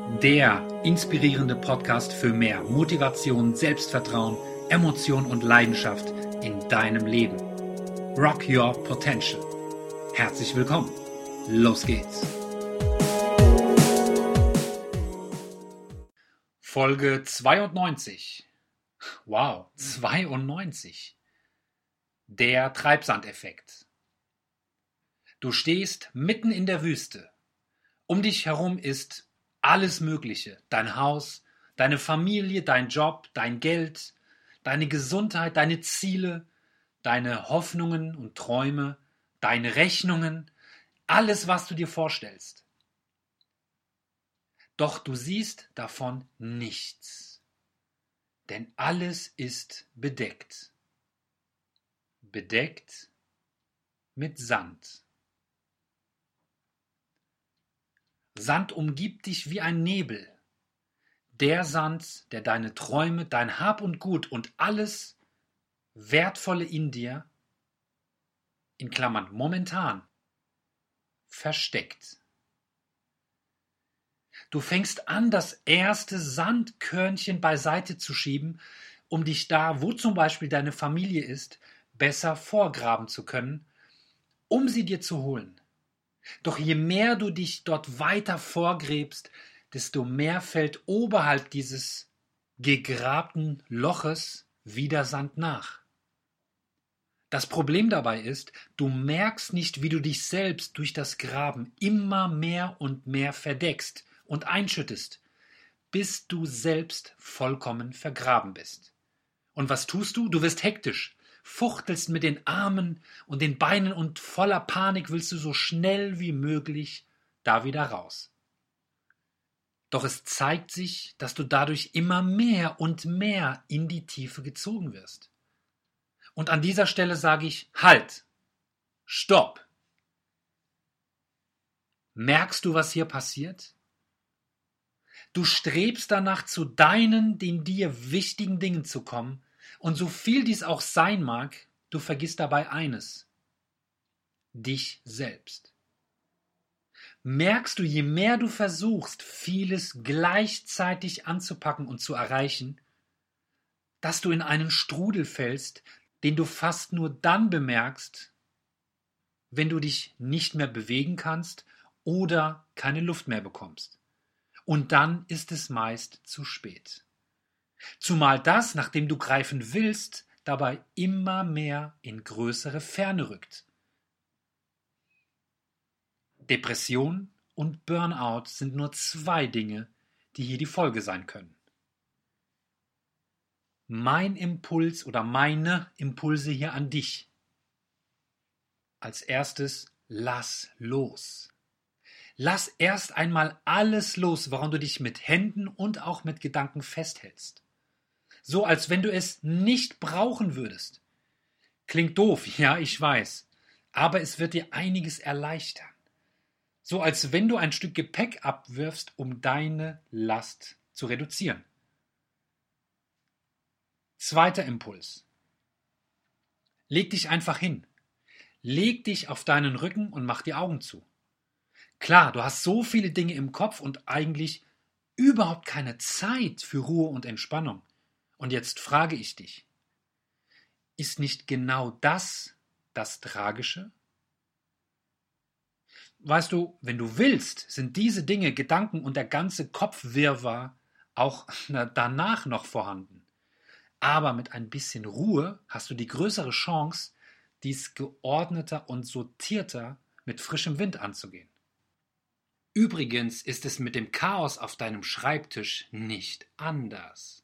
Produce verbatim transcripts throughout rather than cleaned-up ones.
Der inspirierende Podcast für mehr Motivation, Selbstvertrauen, Emotion und Leidenschaft in deinem Leben. Rock Your Potential. Herzlich willkommen. Los geht's. Folge zweiundneunzig. Wow, zweiundneunzig. Der Treibsandeffekt. Du stehst mitten in der Wüste. Um dich herum ist alles Mögliche. Dein Haus, deine Familie, dein Job, dein Geld, deine Gesundheit, deine Ziele, deine Hoffnungen und Träume, deine Rechnungen, alles, was du dir vorstellst. Doch du siehst davon nichts. Denn alles ist bedeckt. Bedeckt mit Sand. Sand umgibt dich wie ein Nebel. Der Sand, der deine Träume, dein Hab und Gut und alles Wertvolle in dir, in Klammern momentan, versteckt. Du fängst an, das erste Sandkörnchen beiseite zu schieben, um dich da, wo zum Beispiel deine Familie ist, besser vorgraben zu können, um sie dir zu holen. Doch je mehr du dich dort weiter vorgräbst, desto mehr fällt oberhalb dieses gegrabten Loches wieder Sand nach. Das Problem dabei ist, du merkst nicht, wie du dich selbst durch das Graben immer mehr und mehr verdeckst und einschüttest, bis du selbst vollkommen vergraben bist. Und was tust du? Du wirst hektisch, fuchtelst mit den Armen und den Beinen und voller Panik willst du so schnell wie möglich da wieder raus. Doch es zeigt sich, dass du dadurch immer mehr und mehr in die Tiefe gezogen wirst. Und an dieser Stelle sage ich, halt, stopp. Merkst du, was hier passiert? Du strebst danach, zu deinen, den dir wichtigen Dingen zu kommen, und so viel dies auch sein mag, du vergisst dabei eines: dich selbst. Merkst du, je mehr du versuchst, vieles gleichzeitig anzupacken und zu erreichen, dass du in einen Strudel fällst, den du fast nur dann bemerkst, wenn du dich nicht mehr bewegen kannst oder keine Luft mehr bekommst. Und dann ist es meist zu spät. Zumal das, nach dem du greifen willst, dabei immer mehr in größere Ferne rückt. Depression und Burnout sind nur zwei Dinge, die hier die Folge sein können. Mein Impuls oder meine Impulse hier an dich. Als erstes, lass los. Lass erst einmal alles los, woran du dich mit Händen und auch mit Gedanken festhältst. So, als wenn du es nicht brauchen würdest. Klingt doof, ja, ich weiß, aber es wird dir einiges erleichtern. So, als wenn du ein Stück Gepäck abwirfst, um deine Last zu reduzieren. Zweiter Impuls. Leg dich einfach hin. Leg dich auf deinen Rücken und mach die Augen zu. Klar, du hast so viele Dinge im Kopf und eigentlich überhaupt keine Zeit für Ruhe und Entspannung. Und jetzt frage ich dich, ist nicht genau das das Tragische? Weißt du, wenn du willst, sind diese Dinge, Gedanken und der ganze Kopfwirrwarr auch danach noch vorhanden. Aber mit ein bisschen Ruhe hast du die größere Chance, dies geordneter und sortierter mit frischem Wind anzugehen. Übrigens ist es mit dem Chaos auf deinem Schreibtisch nicht anders.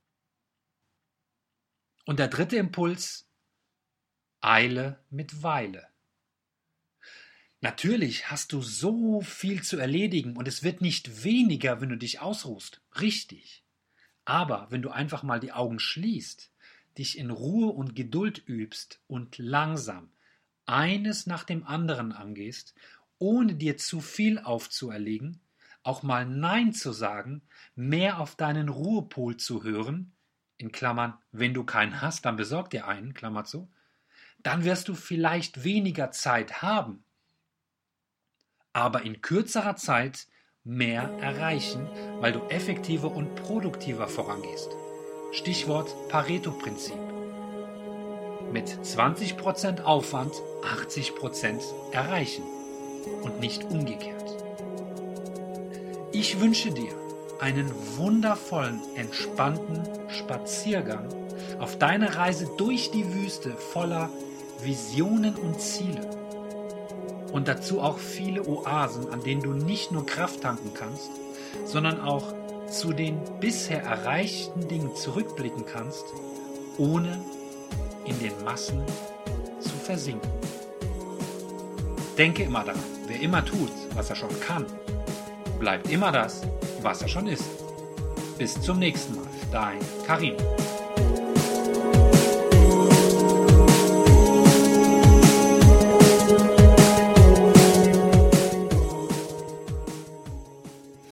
Und der dritte Impuls: Eile mit Weile. Natürlich hast du so viel zu erledigen und es wird nicht weniger, wenn du dich ausruhst. Richtig. Aber wenn du einfach mal die Augen schließt, dich in Ruhe und Geduld übst und langsam eines nach dem anderen angehst, ohne dir zu viel aufzuerlegen, auch mal Nein zu sagen, mehr auf deinen Ruhepol zu hören, in Klammern, wenn du keinen hast, dann besorg dir einen, Klammer zu, dann wirst du vielleicht weniger Zeit haben, aber in kürzerer Zeit mehr erreichen, weil du effektiver und produktiver vorangehst. Stichwort Pareto-Prinzip. Mit zwanzig Prozent Aufwand achtzig Prozent erreichen und nicht umgekehrt. Ich wünsche dir einen wundervollen, entspannten Spaziergang auf deiner Reise durch die Wüste voller Visionen und Ziele. Und dazu auch viele Oasen, an denen du nicht nur Kraft tanken kannst, sondern auch zu den bisher erreichten Dingen zurückblicken kannst, ohne in den Massen zu versinken. Denke immer daran, wer immer tut, was er schon kann, bleibt immer das, was er schon ist. Bis zum nächsten Mal, dein Karim.